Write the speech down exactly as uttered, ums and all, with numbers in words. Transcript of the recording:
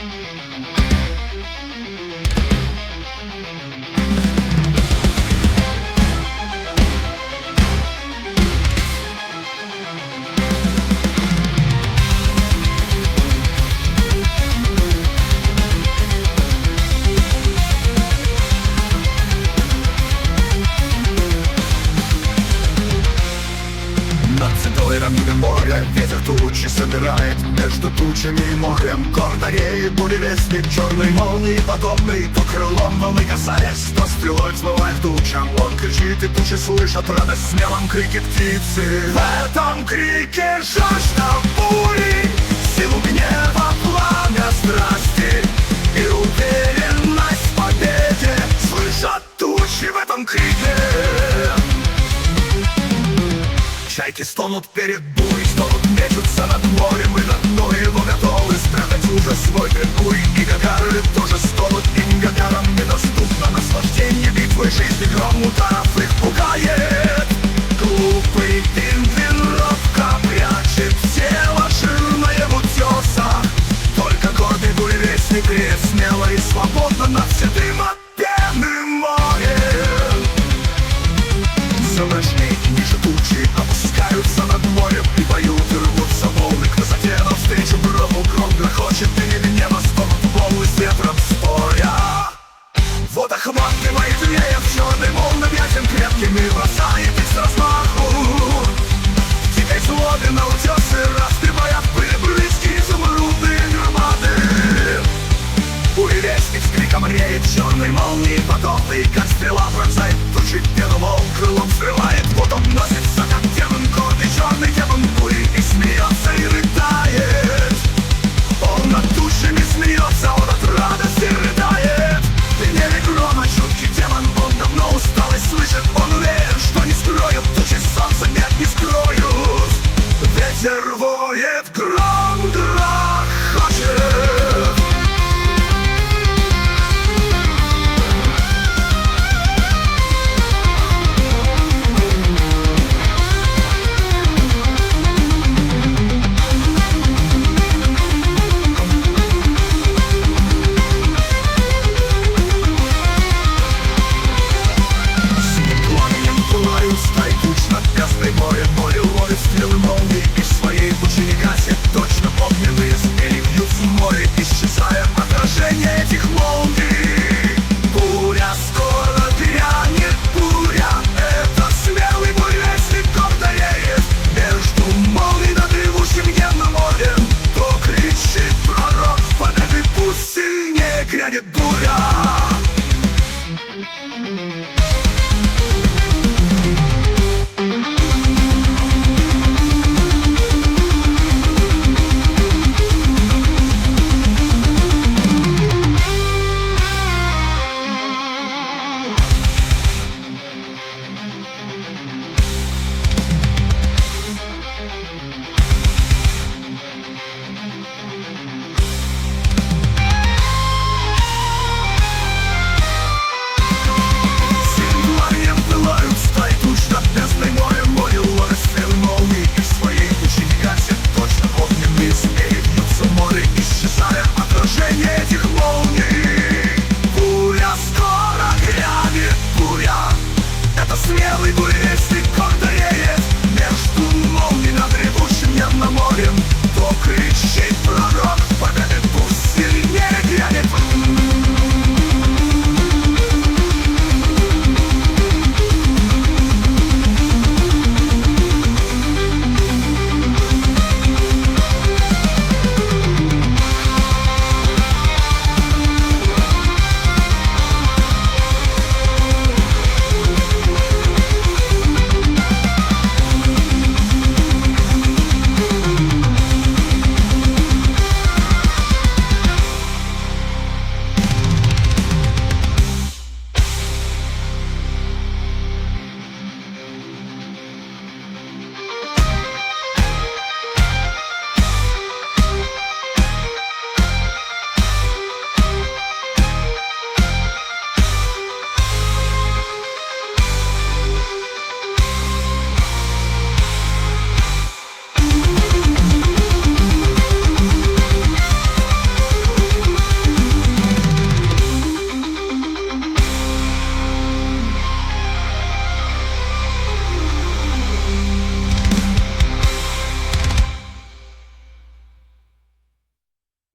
Рамидом моря ветер тучи собирает. Между тучами и морем гордо реет буревестник. Черной молнии подобный, то крылом волны касаясь, то стрелой взмывает тучам. Он кричит, и тучи слышат радость в смелом крике птицы. В этом крике жажда бури, силу гнева, пламя страсти и уверенность в победе. Слышат тучи в этом крике. Чайки стонут перед бурей, стонут, мечутся над морем, и на дно его готовы спрятать ужас свой бегуй. И гагары тоже стонут, им гагарам недоступно наслаждение битвы. Жизни гром ударов их пугает. Глупый пингвин робко прячет тело жирное в утесах. Только гордый буревестник реет смело и свободно над седым от пены морем. Все мрачней и ниже тучи опускаются над морем и поют, и рвутся волны к высоте навстречу грому. Гром грохочет, и небе небо стонут волны с ветром споря. Вот охватывает веер черный волн объятием крепким и бросает их с размаху. В дикой злобе на утесы раскрывая пыль близкие изумрудные громады. Буревестник с криком реет черной молнии подобный, как стрела пронзает тучи, пену волн крылом срывает. Вот он носится, как демон, гордый черный демон бури, и смеется, и рыдает. Он над тучами смеется, он от радости рыдает. В гневе грома чуткий демон, он давно устал и слышит. Он уверен, что не скроют тучи солнца, нет, не скроют. Ветер воет, гром грохочет. Стрелы молнии из своей тучи не гасит. Точно огненные змеи вьются в море, исчезая отражение этих молний. Буря скоро грянет, буря. Это смелый буревестник гордо реет между молний над ревущим гневным морем. То кричит пророк победы, пусть сильнее грянет буря. Смелый буревестник гордо реет между молний над ревущим гневным морем. То кричит пророк